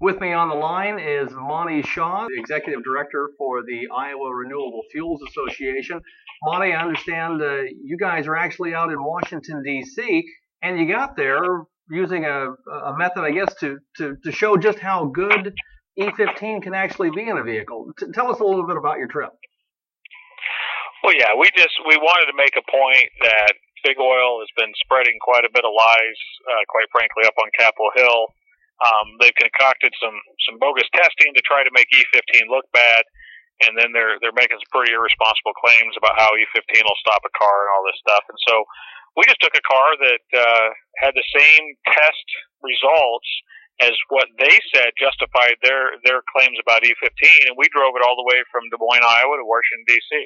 With me on the line is Monty Shaw, the Executive Director for the Iowa Renewable Fuels Association. Monty, I understand you guys are actually out in Washington, D.C., and you got there using a method, I guess, to show just how good E15 can actually be in a vehicle. Tell us a little bit about your trip. Well, yeah, we wanted to make a point that Big Oil has been spreading quite a bit of lies, quite frankly, up on Capitol Hill. They've concocted some bogus testing to try to make E15 look bad, and then they're making some pretty irresponsible claims about how E15 will stop a car and all this stuff. And so we just took a car that had the same test results as what they said justified their claims about E15, and we drove it all the way from Des Moines, Iowa to Washington, D.C.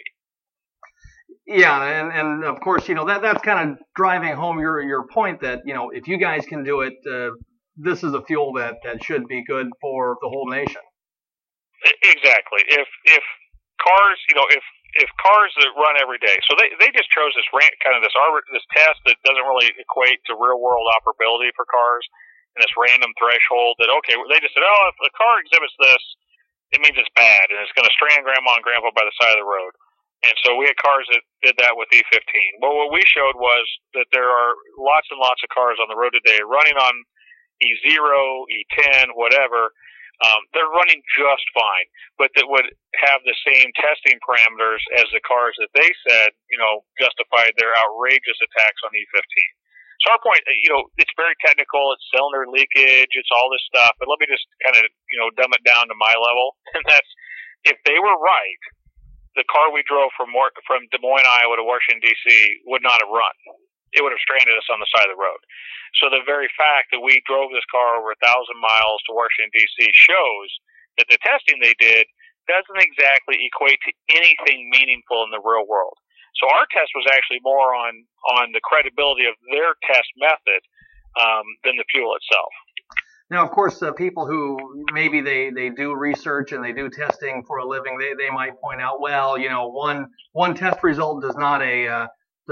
Yeah, and of course, that's kind of driving home your point that, if you guys can do it, this is a fuel that should be good for the whole nation. Exactly. If cars, if cars that run every day, so they just chose this this test that doesn't really equate to real world operability for cars, and this random threshold that, okay, they just said, oh, if the car exhibits this, it means it's bad and it's going to strand grandma and grandpa by the side of the road. And so we had cars that did that with E15. Well, what we showed was that there are lots and lots of cars on the road today running on E0, E10, whatever. They're running just fine, but that would have the same testing parameters as the cars that they said, justified their outrageous attacks on E15. So our point, it's very technical. It's cylinder leakage. It's all this stuff. But let me just kind of, dumb it down to my level. And that's, if they were right, the car we drove from Des Moines, Iowa to Washington, D.C. would not have run. It would have stranded us on the side of the road. So the very fact that we drove this car over 1,000 miles to Washington, D.C. shows that the testing they did doesn't exactly equate to anything meaningful in the real world. So our test was actually more on the credibility of their test method than the fuel itself. Now, of course, people who maybe they do research and they do testing for a living, they might point out, well, one test result does not a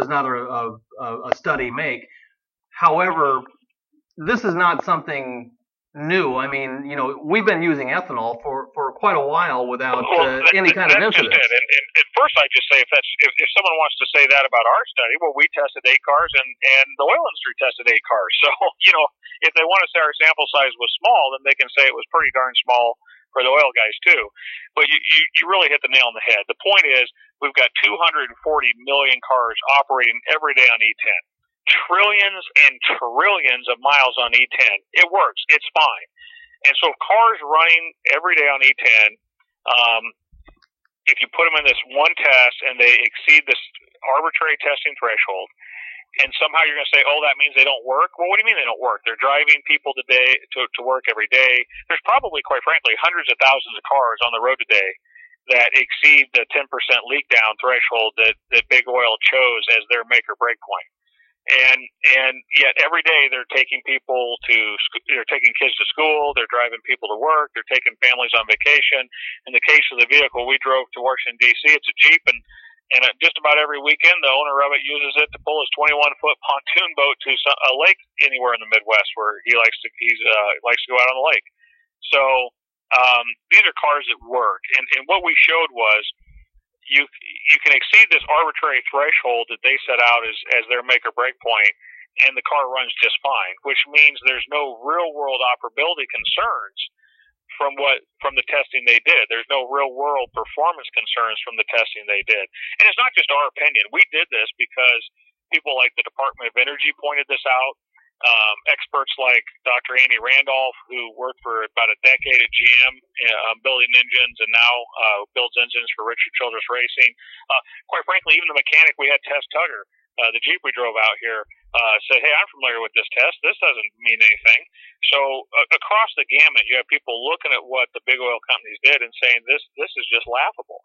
study make. However, this is not something new. I mean, we've been using ethanol for quite a while without any kind of incident. And at first, I just say if someone wants to say that about our study, well, we tested 8 cars and the oil industry tested 8 cars. So if they want to say our sample size was small, then they can say it was pretty darn small for the oil guys too. But you really hit the nail on the head. The point is we've got 240 million cars operating every day on E10. Trillions and trillions of miles on E10. It works. It's fine. And so cars running every day on E10, if you put them in this one test and they exceed this arbitrary testing threshold, and somehow you're going to say, oh, that means they don't work? Well, what do you mean they don't work? They're driving people today to work every day. There's probably, quite frankly, hundreds of thousands of cars on the road today that exceed the 10% leak down threshold that Big Oil chose as their make or break point. And yet every day they're taking they're taking kids to school, they're driving people to work, they're taking families on vacation. In the case of the vehicle we drove to Washington, D.C., it's a Jeep, and just about every weekend the owner of it uses it to pull his 21-foot pontoon boat to a lake anywhere in the Midwest where he likes to go out on the lake. So these are cars that work, and what we showed was you can exceed this arbitrary threshold that they set out as their make or break point, and the car runs just fine, which means there's no real world operability concerns from the testing they did. There's no real world performance concerns from the testing they did. And it's not just our opinion. We did this because people like the Department of Energy pointed this out. Experts like Dr. Andy Randolph, who worked for about a decade at GM building engines and now builds engines for Richard Childress Racing. Quite frankly, even the mechanic we had test Tugger, the Jeep we drove out here, said, hey, I'm familiar with this test. This doesn't mean anything. So across the gamut, you have people looking at what the big oil companies did and saying this is just laughable.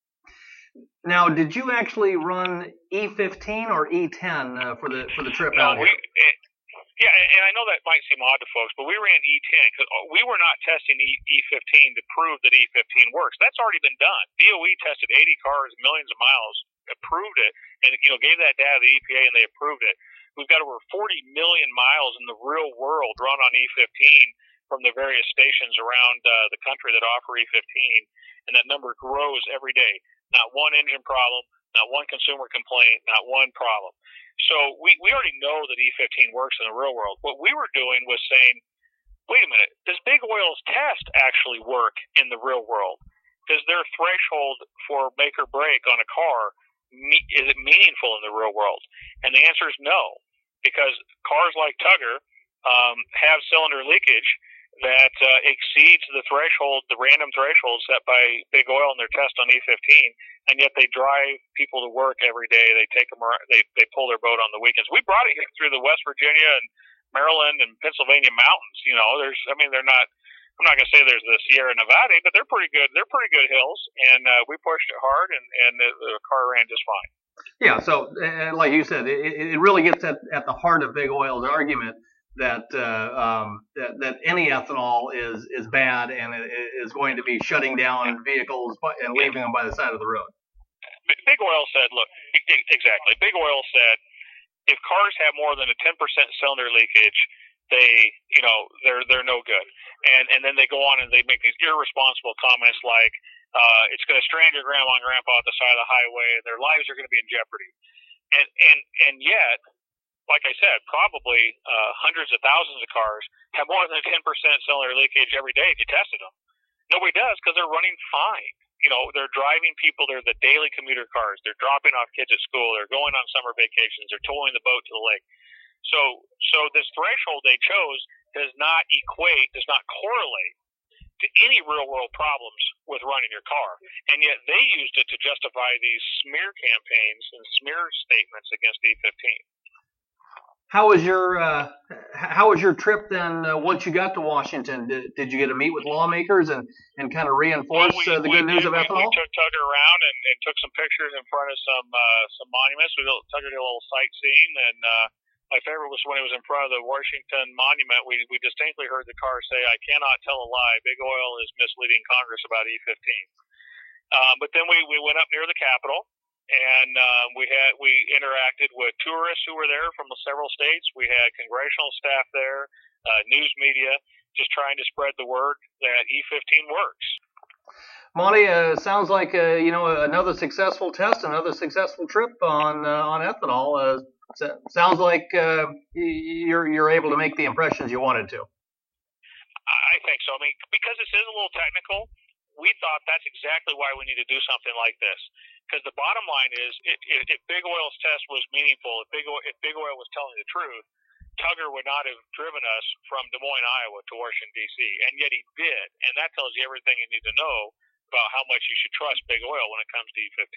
Now, did you actually run E15 or E10 for the trip out here? Yeah, and I know that might seem odd to folks, but we ran E10 because we were not testing E15 to prove that E15 works. That's already been done. DOE tested 80 cars, millions of miles, approved it, and gave that data to the EPA, and they approved it. We've got over 40 million miles in the real world run on E15 from the various stations around the country that offer E15, and that number grows every day. Not one engine problem, not one consumer complaint, not one problem. So we already know that E15 works in the real world. What we were doing was saying, wait a minute, does Big Oil's test actually work in the real world? Does their threshold for make or break on a car, is it meaningful in the real world? And the answer is no, because cars like Tugger have cylinder leakage that exceeds the threshold, the random threshold set by Big Oil in their test on E15, and yet they drive people to work every day. They take them around, they pull their boat on the weekends. We brought it here through the West Virginia and Maryland and Pennsylvania mountains. You know, they're not. I'm not going to say there's the Sierra Nevada, but they're pretty good. They're pretty good hills, and we pushed it hard, and the car ran just fine. Yeah, so like you said, it really gets at the heart of Big Oil's argument that any ethanol is bad and is going to be shutting down vehicles and leaving them by the side of the road. Big Oil said, look, exactly. Big Oil said, if cars have more than a 10% cylinder leakage, they're no good. And then they go on and they make these irresponsible comments like, it's going to strand your grandma and grandpa at the side of the highway, and their lives are going to be in jeopardy. And yet, like I said, probably hundreds of thousands of cars have more than 10% cylinder leakage every day if you tested them. Nobody does because they're running fine. You know, they're driving people. They're the daily commuter cars. They're dropping off kids at school. They're going on summer vacations. They're towing the boat to the lake. So this threshold they chose does not correlate to any real world problems with running your car. And yet they used it to justify these smear campaigns and smear statements against E15. How was your trip then? Once you got to Washington, did you get to meet with lawmakers and kind of reinforce the good news of ethanol? We took Tugger around and took some pictures in front of some monuments. Tugger did a little sightseeing, and my favorite was when he was in front of the Washington Monument. We distinctly heard the car say, "I cannot tell a lie. Big Oil is misleading Congress about E15." But then we went up near the Capitol. And we interacted with tourists who were there from several states. We had congressional staff there, news media, just trying to spread the word that E15 works. Monty, sounds like another successful test, another successful trip on ethanol. Sounds like you're able to make the impressions you wanted to. I think so. I mean, because this is a little technical, we thought that's exactly why we need to do something like this. Because the bottom line is, if Big Oil's test was meaningful, if Big Oil was telling the truth, Tugger would not have driven us from Des Moines, Iowa to Washington, D.C., and yet he did. And that tells you everything you need to know about how much you should trust Big Oil when it comes to E15.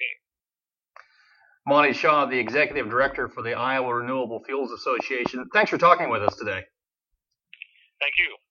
Monty Shaw, the Executive Director for the Iowa Renewable Fuels Association. Thanks for talking with us today. Thank you.